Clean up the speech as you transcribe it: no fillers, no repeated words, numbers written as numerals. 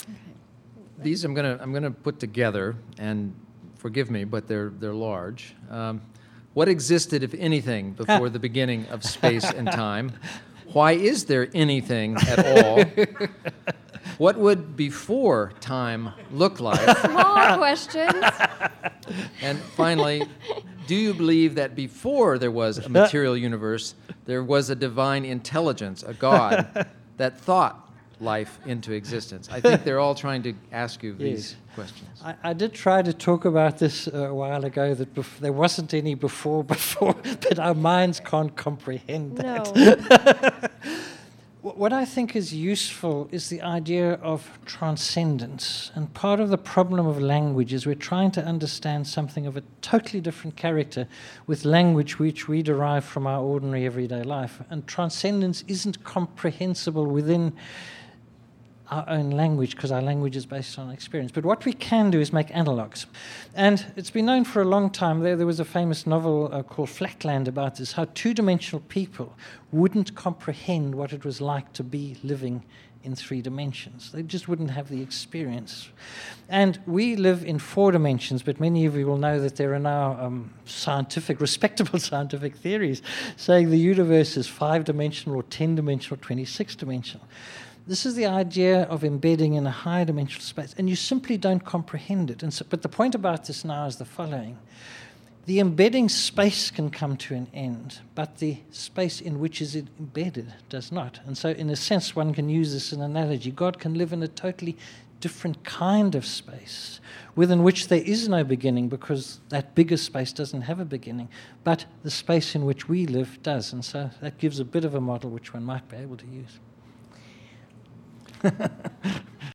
These I'm gonna put together, and forgive me, but they're large. What existed, if anything, before the beginning of space and time? Why is there anything at all? What would before time look like? Small questions. And finally, do you believe that before there was a material universe, there was a divine intelligence, a God, that thought life into existence? I think they're all trying to ask you these questions. I did try to talk about this a while ago, that there wasn't any before, but our minds can't comprehend that. No. What I think is useful is the idea of transcendence. And part of the problem of language is we're trying to understand something of a totally different character with language which we derive from our ordinary everyday life. And transcendence isn't comprehensible within our own language, because our language is based on experience. But what we can do is make analogues. And it's been known for a long time. There was a famous novel called Flatland about this, how two-dimensional people wouldn't comprehend what it was like to be living in 3 dimensions. They just wouldn't have the experience. And we live in 4 dimensions, but many of you will know that there are now respectable scientific theories saying the universe is 5-dimensional or 10-dimensional, 26-dimensional. This is the idea of embedding in a higher dimensional space, and you simply don't comprehend it. But the point about this now is the following. The embedding space can come to an end, but the space in which is it embedded does not. And so in a sense, one can use this as an analogy. God can live in a totally different kind of space, within which there is no beginning, because that bigger space doesn't have a beginning, but the space in which we live does. And so that gives a bit of a model which one might be able to use.